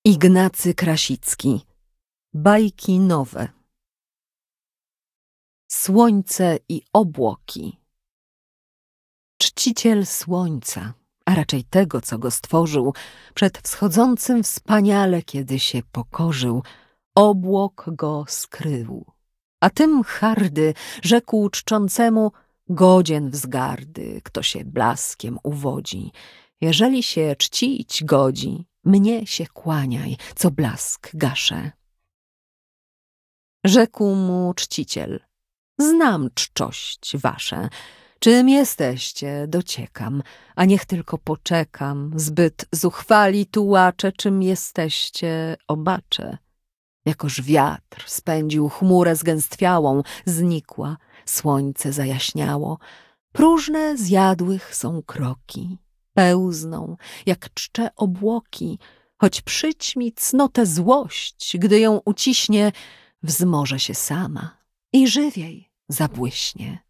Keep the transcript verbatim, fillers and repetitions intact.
Ignacy Krasicki. Bajki nowe. Słońce i obłoki. Czciciel słońca, a raczej tego, co go stworzył, przed wschodzącym wspaniale, kiedy się pokorzył, obłok go skrył. A tym hardy rzekł czczącemu: godzien wzgardy, kto się blaskiem uwodzi. Jeżeli się czcić godzi, mnie się kłaniaj, co blask gaszę. Rzekł mu czciciel: znam czczość wasze. Czym jesteście, dociekam, a niech tylko poczekam. Zbyt zuchwali tułacze, czym jesteście, obaczę. Jakoż wiatr spędził chmurę zgęstwiałą, znikła, słońce zajaśniało. Próżne zjadłych są kroki, pełzną, jak czcze obłoki, choć przyćmi cnotę złość, gdy ją uciśnie, wzmoże się sama i żywiej zabłyśnie.